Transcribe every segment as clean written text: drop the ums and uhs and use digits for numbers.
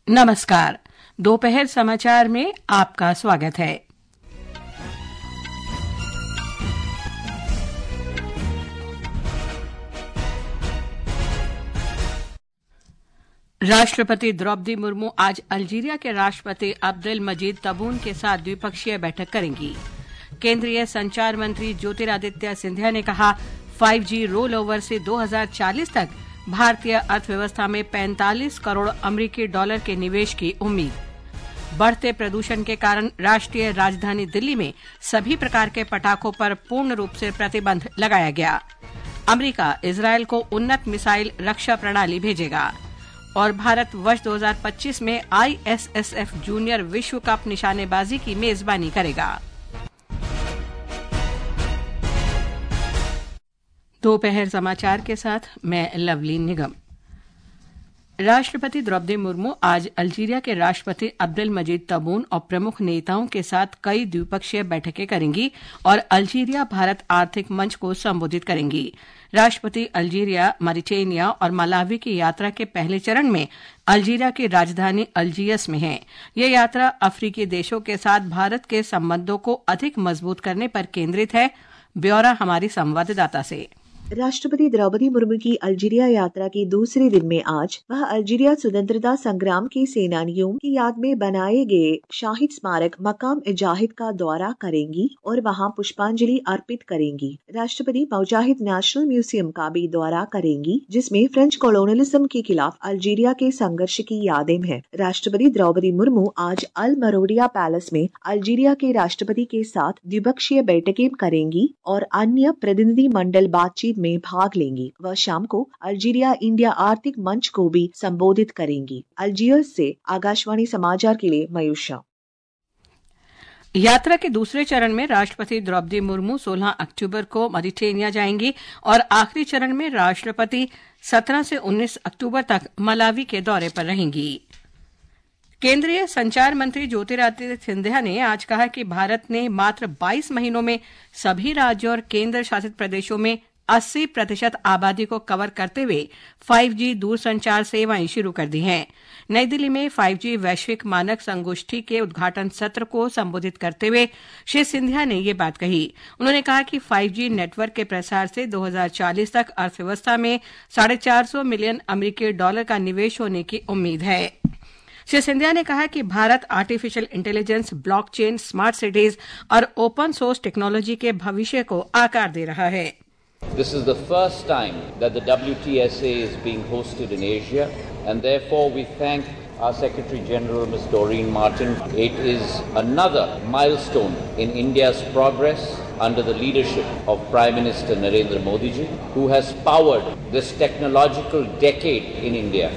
नमस्कार। दोपहर समाचार में आपका स्वागत है। राष्ट्रपति द्रौपदी मुर्मू आज अल्जीरिया के राष्ट्रपति अब्देल मजीद तबून के साथ द्विपक्षीय बैठक करेंगी। केंद्रीय संचार मंत्री ज्योतिरादित्य सिंधिया ने कहा, 5G रोल ओवर से 2040 तक भारतीय अर्थव्यवस्था में 45 करोड़ अमेरिकी डॉलर के निवेश की उम्मीद। बढ़ते प्रदूषण के कारण राष्ट्रीय राजधानी दिल्ली में सभी प्रकार के पटाखों पर पूर्ण रूप से प्रतिबंध लगाया गया। अमेरिका इजरायल को उन्नत मिसाइल रक्षा प्रणाली भेजेगा। और भारत वर्ष 2025 में ISSF जूनियर विश्व कप निशानेबाजी की मेजबानी करेगा। दोपहर समाचार के साथ मैं लवली निगम। राष्ट्रपति द्रौपदी मुर्मू आज अल्जीरिया के राष्ट्रपति अब्देल मजीद तबून और प्रमुख नेताओं के साथ कई द्विपक्षीय बैठकें करेंगी और अल्जीरिया भारत आर्थिक मंच को संबोधित करेंगी। राष्ट्रपति अल्जीरिया, मॉरिटेनिया और मलावी की यात्रा के पहले चरण में अल्जीरिया की राजधानी अल्जियर्स में है। यह यात्रा अफ्रीकी देशों के साथ भारत के संबंधों को अधिक मजबूत करने पर केंद्रित है। ब्यौरा हमारी संवाददाता से। राष्ट्रपति द्रौपदी मुर्मू की अल्जीरिया यात्रा के दूसरे दिन में आज वह अल्जीरिया स्वतंत्रता संग्राम के सेनानियों की याद में बनाए गए शाहिद स्मारक मकाम इजाहिद का दौरा करेंगी और वहां पुष्पांजलि अर्पित करेंगी। राष्ट्रपति मुजाहिद नेशनल म्यूजियम का भी दौरा करेंगी, जिसमें फ्रेंच कॉलोनियलिज्म के खिलाफ अल्जीरिया के संघर्ष की यादें हैं। राष्ट्रपति द्रौपदी मुर्मू आज अल मरोडिया पैलेस में अल्जीरिया के राष्ट्रपति के साथ द्विपक्षीय बैठकें करेंगी और अन्य प्रतिनिधि मंडल बातचीत में भाग लेंगी। वह शाम को अल्जीरिया इंडिया आर्थिक मंच को भी संबोधित करेंगी। अल्जियर्स से आकाशवाणी समाचार के लिए मयूषा। यात्रा के दूसरे चरण में राष्ट्रपति द्रौपदी मुर्मू 16 अक्टूबर को मॉरिटेनिया जाएंगी और आखिरी चरण में राष्ट्रपति 17 से 19 अक्टूबर तक मलावी के दौरे पर रहेंगी। केंद्रीय संचार मंत्री ज्योतिरादित्य सिंधिया ने आज कहा कि भारत ने मात्र 22 महीनों में सभी राज्यों और केंद्र शासित प्रदेशों में 80% आबादी को कवर करते हुए 5G दूरसंचार सेवाएं शुरू कर दी हैं। नई दिल्ली में 5G वैश्विक मानक संगोष्ठी के उद्घाटन सत्र को संबोधित करते हुए श्री सिंधिया ने ये बात कही। उन्होंने कहा कि 5G नेटवर्क के प्रसार से 2040 तक अर्थव्यवस्था में $450 मिलियन अमेरिकी डॉलर का निवेश होने की उम्मीद है। श्री सिंधिया ने कहा कि Bharat artificial intelligence, blockchain, smart cities और ओपन सोर्स टेक्नोलॉजी के भविष्य को आकार दे रहा है। This is the first time that the WTSA is being hosted in Asia, and therefore we thank our Secretary General, Ms. Doreen Martin. It is another milestone in India's progress under the leadership of Prime Minister Narendra Modi ji, who has powered this technological decade in India.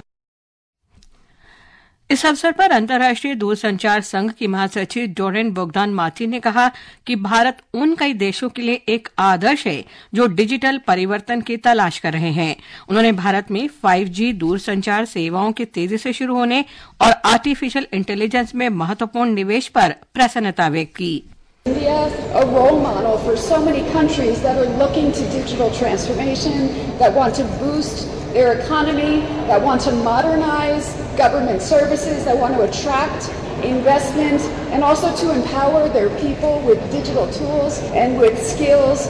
इस अवसर पर अंतर्राष्ट्रीय दूरसंचार संघ की महासचिव Doren Bogdan Martin ने कहा कि भारत उन कई देशों के लिए एक आदर्श है जो डिजिटल परिवर्तन की तलाश कर रहे हैं। उन्होंने भारत में 5G दूरसंचार सेवाओं के तेजी से शुरू होने और आर्टिफिशियल इंटेलिजेंस में महत्वपूर्ण निवेश पर प्रसन्नता व्यक्त की। India, a role model for so many countries that are looking to digital transformation, that want to boost their economy, that want to modernize government services, that want to attract investment, and also to empower their people with digital tools and with skills.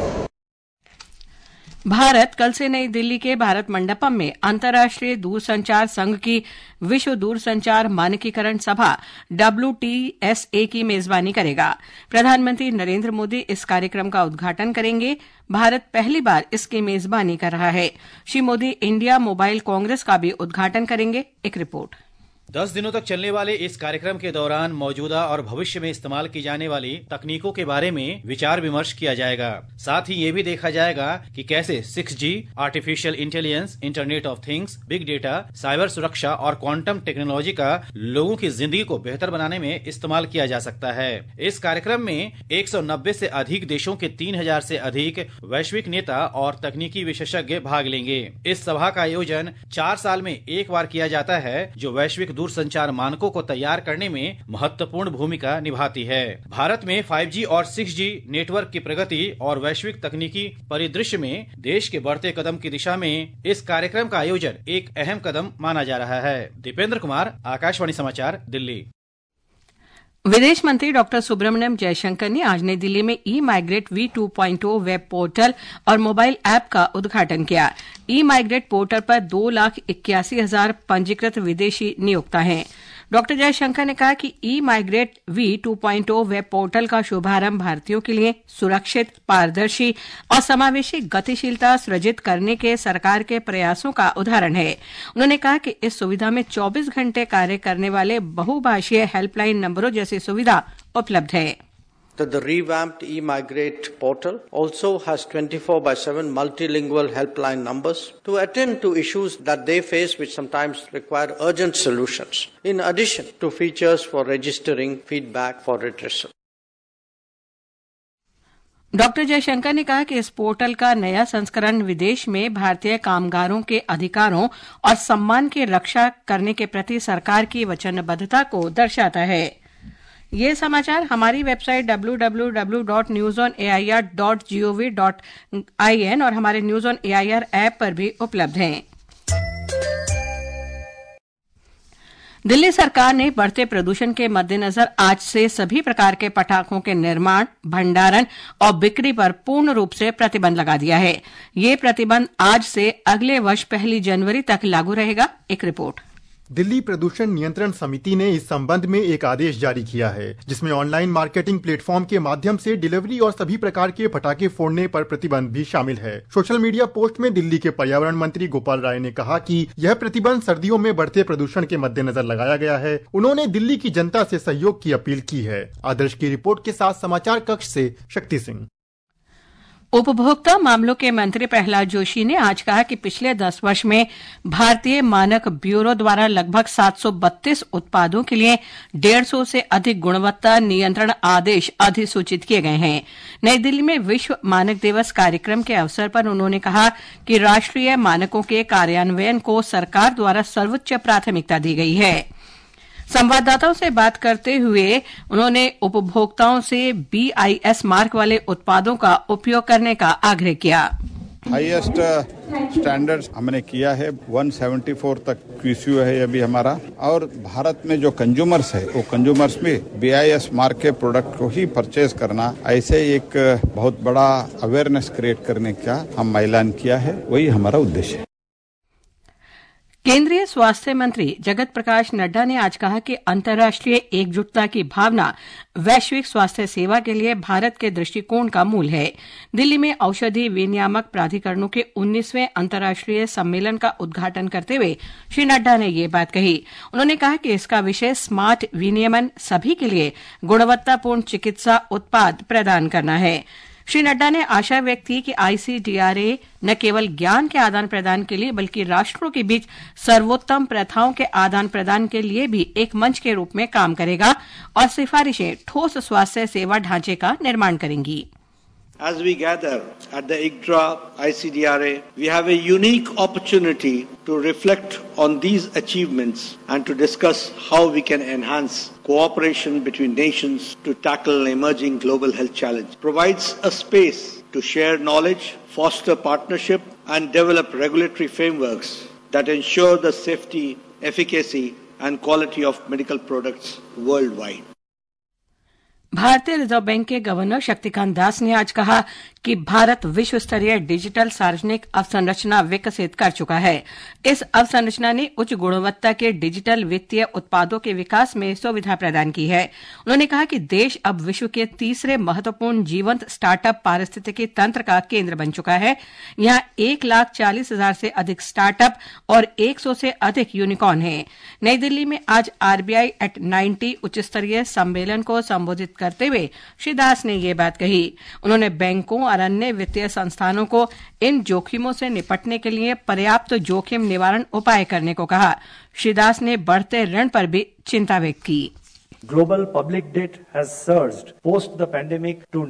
Bharat कल से नई दिल्ली के भारत मंडपम में अंतर्राष्ट्रीय दूरसंचार संघ की विश्व दूरसंचार मानकीकरण सभा WTSA की मेजबानी करेगा। प्रधानमंत्री नरेंद्र मोदी इस कार्यक्रम का उद्घाटन करेंगे। भारत पहली बार इसकी मेजबानी कर रहा है। Shri Modi India mobile congress का भी उद्घाटन करेंगे। एक रिपोर्ट। 10 दिनों तक चलने वाले इस कार्यक्रम के दौरान मौजूदा और भविष्य में इस्तेमाल की जाने वाली तकनीकों के बारे में विचार विमर्श किया जाएगा। साथ ही ये भी देखा जाएगा कि कैसे 6G, artificial intelligence, internet of things, big data, cyber सुरक्षा और क्वांटम टेक्नोलॉजी का लोगों की जिंदगी को बेहतर बनाने में इस्तेमाल किया जा सकता है। इस कार्यक्रम में 190 से अधिक देशों के 3000 से अधिक वैश्विक नेता और तकनीकी विशेषज्ञ भाग लेंगे। इस सभा का आयोजन 4 साल में एक बार किया जाता है, जो वैश्विक दूरसंचार मानकों को तैयार करने में महत्वपूर्ण भूमिका निभाती है। भारत में 5G और 6G नेटवर्क की प्रगति और वैश्विक तकनीकी परिदृश्य में देश के बढ़ते कदम की दिशा में इस कार्यक्रम का आयोजन एक अहम कदम माना जा रहा है। दीपेंद्र कुमार, आकाशवाणी समाचार, दिल्ली। विदेश मंत्री डॉक्टर सुब्रमण्यम जयशंकर ने आज नई दिल्ली में e migrate V2.0 web portal और मोबाइल ऐप का उद्घाटन किया। ई माइग्रेट पोर्टल पर 2,81,000 पंजीकृत विदेशी नियोक्ता हैं। डॉक्टर जयशंकर ने कहा कि ई माइग्रेट V2.0 वेब पोर्टल का शुभारंभ भारतीयों के लिए सुरक्षित, पारदर्शी और समावेशी गतिशीलता सृजित करने के सरकार के प्रयासों का उदाहरण है। उन्होंने कहा कि इस सुविधा में 24 घंटे कार्य करने वाले बहुभाषीय हेल्पलाइन नंबरों जैसी सुविधा उपलब्ध है। The revamped eMigrate portal also has 24/7 multilingual helpline numbers to attend to issues that they face which sometimes require urgent solutions, in addition to features for registering feedback for redressal. Doctor Jaishankar ने कहा कि इस portal का नया संस्करण विदेश में भारतीय कामगारों के अधिकारों और सम्मान की रक्षा करने के प्रति सरकार की वचनबद्धता को दर्शाता है। ये समाचार हमारी वेबसाइट www.newsonair.gov.in और हमारे न्यूज ऑन एआईआर ऐप पर भी उपलब्ध हैं। दिल्ली सरकार ने बढ़ते प्रदूषण के मद्देनजर आज से सभी प्रकार के पटाखों के निर्माण, भंडारण और बिक्री पर पूर्ण रूप से प्रतिबंध लगा दिया है। ये प्रतिबंध आज से अगले वर्ष 1 जनवरी तक लागू रहेगा। एक रिपोर्ट। दिल्ली प्रदूषण नियंत्रण समिति ने इस संबंध में एक आदेश जारी किया है, जिसमें ऑनलाइन मार्केटिंग प्लेटफॉर्म के माध्यम से डिलीवरी और सभी प्रकार के पटाखे फोड़ने पर प्रतिबंध भी शामिल है। सोशल मीडिया पोस्ट में दिल्ली के पर्यावरण मंत्री गोपाल राय ने कहा कि यह प्रतिबंध सर्दियों में बढ़ते प्रदूषण के मद्देनजर लगाया गया है। उन्होंने दिल्ली की जनता से सहयोग की अपील की है। आदर्श की रिपोर्ट के साथ समाचार कक्ष से शक्ति सिंह। उपभोक्ता मामलों के मंत्री प्रहलाद जोशी ने आज कहा कि पिछले 10 वर्ष में भारतीय मानक ब्यूरो द्वारा लगभग 732 उत्पादों के लिए 150 से अधिक गुणवत्ता नियंत्रण आदेश अधिसूचित किए गए हैं। नई दिल्ली में विश्व मानक दिवस कार्यक्रम के अवसर पर उन्होंने कहा कि राष्ट्रीय मानकों के कार्यान्वयन को सरकार द्वारा सर्वोच्च प्राथमिकता दी गई है। संवाददाताओं से बात करते हुए उन्होंने उपभोक्ताओं से BIS मार्क वाले उत्पादों का उपयोग करने का आग्रह किया। हाईएस्ट स्टैंडर्ड्स हमने किया है, 174 तक QCU है अभी हमारा। और भारत में जो कंज्यूमर्स है वो कंज्यूमर्स में BIS मार्क के प्रोडक्ट को ही परचेज करना, ऐसे एक बहुत बड़ा अवेयरनेस क्रिएट करने का हम ऐलान किया है। वही हमारा उद्देश्य है। केंद्रीय स्वास्थ्य मंत्री जगत प्रकाश नड्डा ने आज कहा कि अंतर्राष्ट्रीय एकजुटता की भावना वैश्विक स्वास्थ्य सेवा के लिए भारत के दृष्टिकोण का मूल है। दिल्ली में औषधि विनियामक प्राधिकरणों के 19वें अंतर्राष्ट्रीय सम्मेलन का उद्घाटन करते हुए श्री नड्डा ने ये बात कही। उन्होंने कहा कि इसका विषय स्मार्ट विनियमन, सभी के लिए गुणवत्तापूर्ण चिकित्सा उत्पाद प्रदान करना है। श्री नड्डा ने आशा व्यक्त की कि ICDRA न केवल ज्ञान के आदान प्रदान के लिए बल्कि राष्ट्रों के बीच सर्वोत्तम प्रथाओं के आदान प्रदान के लिए भी एक मंच के रूप में काम करेगा और सिफारिशें ठोस स्वास्थ्य सेवा ढांचे का निर्माण करेंगी। As we gather at the ICDRA, ICDRA, we have a unique opportunity to reflect on these achievements and to discuss how we can enhance cooperation between nations to tackle emerging global health challenges. Provides a space to share knowledge, foster partnership, and develop regulatory frameworks that ensure the safety, efficacy, and quality of medical products worldwide. भारतीय reserve bank के governor Shaktikanta Das ने आज कहा कि भारत विश्व स्तरीय digital सार्वजनिक अवसंरचना विकसित कर चुका है। इस अवसंरचना ने उच्च गुणवत्ता के डिजिटल वित्तीय उत्पादों के विकास में सुविधा प्रदान की है। उन्होंने कहा कि देश अब विश्व के तीसरे महत्वपूर्ण जीवंत स्टार्टअप पारिस्थितिकी तंत्र का केंद्र बन चुका है। यहां 1,40,000 से अधिक स्टार्टअप और 100 से अधिक यूनिकॉर्न हैं। नई दिल्ली में आज RBI at 90 उच्च स्तरीय सम्मेलन को संबोधित करते हुए श्री दास ने ये बात कही। उन्होंने बैंकों और अन्य वित्तीय संस्थानों को इन जोखिमों से निपटने के लिए पर्याप्त जोखिम निवारण उपाय करने को कहा। श्री दास ने बढ़ते ऋण पर भी चिंता व्यक्त की। Global public debt has surged post the pandemic to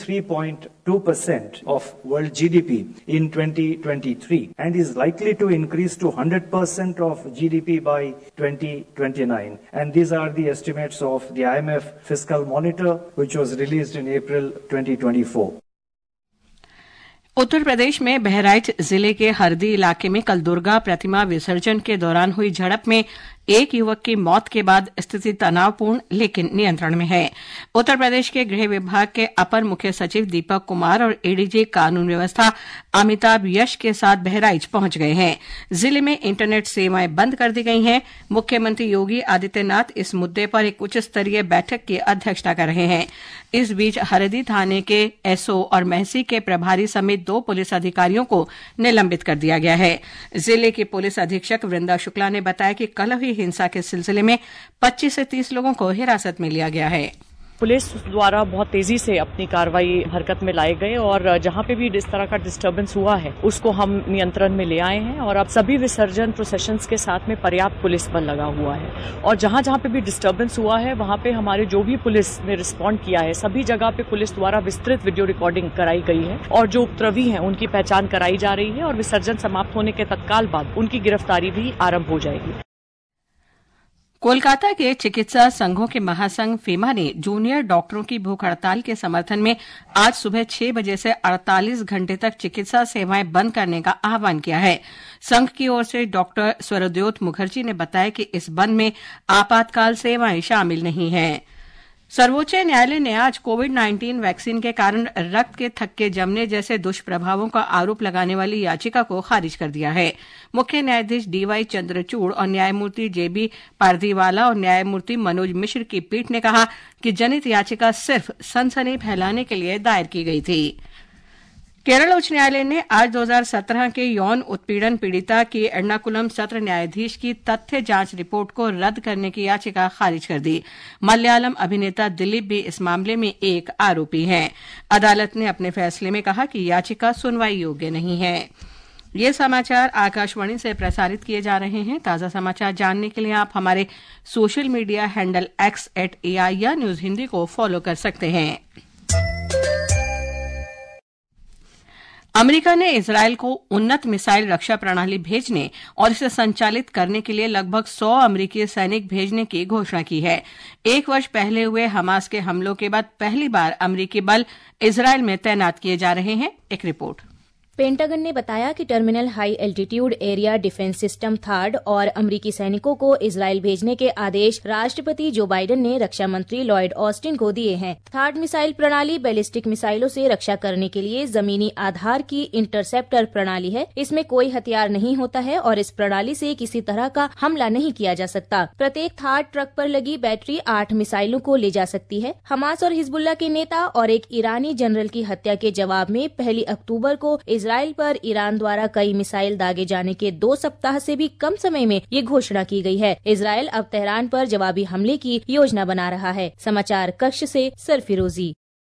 93.2% of world GDP in 2023 and is likely to increase to 100% of GDP by 2029. And these are the estimates of the IMF Fiscal Monitor, which was released in April 2024. Uttar Pradesh में बहराइच जिले के हरदी इलाके में कल दुर्गा प्रतिमा विसर्जन के दौरान हुई झड़प में एक युवक की मौत के बाद स्थिति तनावपूर्ण लेकिन नियंत्रण में है। उत्तर प्रदेश के गृह विभाग के अपर मुख्य सचिव दीपक कुमार और एडीजी कानून व्यवस्था अमिताभ यश के साथ बहराइच पहुंच गए हैं। जिले में इंटरनेट सेवाएं बंद कर दी गई हैं। मुख्यमंत्री योगी आदित्यनाथ इस मुद्दे पर एक उच्च स्तरीय बैठक की अध्यक्षता कर रहे हैं। इस बीच हरदी थाने के एसओ और महसी के प्रभारी समेत 2 पुलिस अधिकारियों को निलंबित कर दिया गया है। जिले की पुलिस अधीक्षक वृंदा शुक्ला ने बताया कि कल हुई हिंसा के सिलसिले में 25 से 30 लोगों को हिरासत में लिया गया है। पुलिस द्वारा बहुत तेजी से अपनी कार्रवाई हरकत में लाए गए और जहां पे भी इस तरह का डिस्टर्बेंस हुआ है उसको हम नियंत्रण में ले आए हैं और अब सभी विसर्जन प्रोसेशंस के साथ में पर्याप्त पुलिस बल लगा हुआ है और जहां जहां पे भी डिस्टर्बेंस हुआ है वहां पे हमारे जो भी पुलिस ने रिस्पॉन्ड किया है सभी जगह पे पुलिस द्वारा विस्तृत वीडियो रिकॉर्डिंग कराई गई है और जो उपद्रवी हैं उनकी पहचान कराई जा रही है और विसर्जन समाप्त होने के तत्काल बाद उनकी गिरफ्तारी भी आरंभ हो जाएगी। कोलकाता के चिकित्सा संघों के महासंघ फीमा ने जूनियर डॉक्टरों की भूख हड़ताल के समर्थन में आज सुबह 6 बजे से 48 घंटे तक चिकित्सा सेवाएं बंद करने का आह्वान किया है। संघ की ओर से डॉक्टर स्वरद्योत मुखर्जी ने बताया कि इस बंद में आपातकाल सेवाएं शामिल नहीं हैं। सर्वोच्च न्यायालय ने आज कोविड-19 वैक्सीन के कारण रक्त के थक्के जमने जैसे दुष्प्रभावों का आरोप लगाने वाली याचिका को खारिज कर दिया है। मुख्य न्यायाधीश डीवाई चंद्रचूड़ और न्यायमूर्ति जेबी पारदीवाला और न्यायमूर्ति मनोज मिश्र की पीठ ने कहा कि जनहित याचिका सिर्फ सनसनी फैलाने के लिए दायर की गई थी। केरल उच्च न्यायालय ने आज 2017 के यौन उत्पीड़न पीड़िता की एर्नाकुलम सत्र न्यायाधीश की तथ्य जांच रिपोर्ट को रद्द करने की याचिका खारिज कर दी। मलयालम अभिनेता दिलीप भी इस मामले में एक आरोपी हैं। अदालत ने अपने फैसले में कहा कि याचिका सुनवाई योग्य नहीं है। ये समाचार आकाशवाणी से प्रसारित किए जा रहे हैं। ताजा समाचार जानने के लिए आप हमारे सोशल मीडिया हैंडल x@AI या न्यूज हिंदी को फॉलो कर सकते हैं। अमेरिका ने इजरायल को उन्नत मिसाइल रक्षा प्रणाली भेजने और इसे संचालित करने के लिए लगभग 100 अमेरिकी सैनिक भेजने की घोषणा की है। 1 वर्ष पहले हुए हमास के हमलों के बाद पहली बार अमेरिकी बल इजरायल में तैनात किए जा रहे हैं। एक रिपोर्ट। पेंटागन ने बताया कि terminal high altitude area defence system third और अमेरिकी सैनिकों को इजरायल भेजने के आदेश राष्ट्रपति जो बाइडेन ने रक्षा मंत्री लॉयड ऑस्टिन को दिए हैं। थर्ड मिसाइल प्रणाली बैलिस्टिक मिसाइलों से रक्षा करने के लिए जमीनी आधार की इंटरसेप्टर प्रणाली है। इसमें कोई हथियार नहीं होता है और इस प्रणाली से किसी तरह का हमला नहीं किया जा सकता। प्रत्येक थर्ड ट्रक पर लगी बैटरी 8 मिसाइलों को ले जा सकती है। हमास और हिजबुल्लाह के नेता और एक ईरानी जनरल की हत्या के जवाब में 1 अक्टूबर को इजरायल पर ईरान द्वारा कई मिसाइल दागे जाने के 2 सप्ताह से भी कम समय में ये घोषणा की गई है। इजरायल अब तेहरान पर जवाबी हमले की योजना बना रहा है। समाचार कक्ष से सरफिरोजी।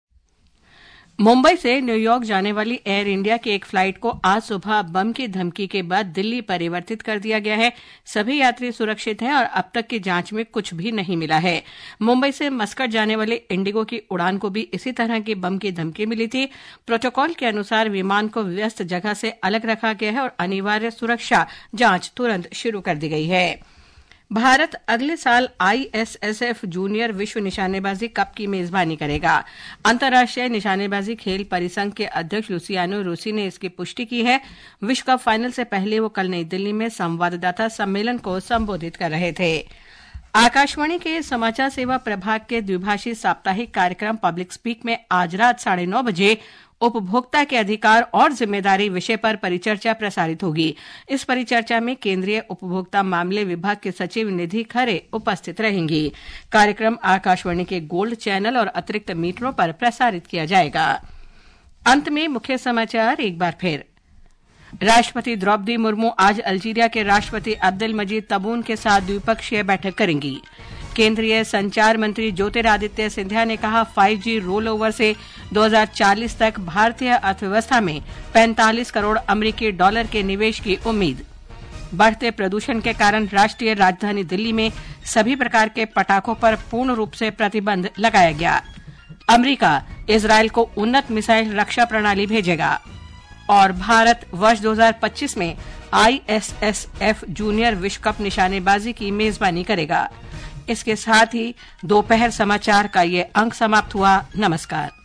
मुंबई से न्यूयॉर्क जाने वाली एयर इंडिया की एक फ्लाइट को आज सुबह बम की धमकी के बाद दिल्ली परिवर्तित कर दिया गया है। सभी यात्री सुरक्षित हैं और अब तक की जांच में कुछ भी नहीं मिला है। मुंबई से मस्कट जाने वाली इंडिगो की उड़ान को भी इसी तरह की बम की धमकी मिली थी। प्रोटोकॉल के अनुसार विमान को व्यस्त जगह से अलग रखा गया है और अनिवार्य सुरक्षा जांच तुरंत शुरू कर दी गई है। भारत अगले साल ISSF जूनियर विश्व निशानेबाजी कप की मेजबानी करेगा। अंतर्राष्ट्रीय निशानेबाजी खेल परिसंघ के अध्यक्ष लुसियानो रूसी ने इसकी पुष्टि की है। विश्व कप फाइनल से पहले वो कल नई दिल्ली में संवाददाता सम्मेलन को संबोधित कर रहे थे। आकाशवाणी के समाचार सेवा प्रभाग के द्विभाषी साप्ताहिक कार्यक्रम पब्लिक स्पीक में आज रात 9:30 बजे उपभोक्ता के अधिकार और जिम्मेदारी विषय पर परिचर्चा प्रसारित होगी। इस परिचर्चा में केंद्रीय उपभोक्ता मामले विभाग के सचिव निधि खरे उपस्थित रहेंगी। कार्यक्रम आकाशवाणी के गोल्ड चैनल और अतिरिक्त मीटरों पर प्रसारित किया जाएगा। अंत में मुख्य समाचार एक बार फिर। राष्ट्रपति द्रौपदी मुर्मू आज अल्जीरिया के राष्ट्रपति अब्दुल मजीद तबून के साथ द्विपक्षीय बैठक करेंगी। केंद्रीय संचार मंत्री ज्योतिरादित्य सिंधिया ने कहा 5G रोल ओवर से 2040 तक भारतीय अर्थव्यवस्था में 45 करोड़ अमेरिकी डॉलर के निवेश की उम्मीद। बढ़ते प्रदूषण के कारण राष्ट्रीय राजधानी दिल्ली में सभी प्रकार के पटाखों पर पूर्ण रूप से प्रतिबंध लगाया गया। अमेरिका इजरायल को उन्नत मिसाइल रक्षा प्रणाली भेजेगा। और भारत वर्ष 2025 में ISSF जूनियर विश्व कप निशानेबाजी की मेजबानी करेगा। इसके साथ ही दोपहर समाचार का ये अंक समाप्त हुआ। नमस्कार।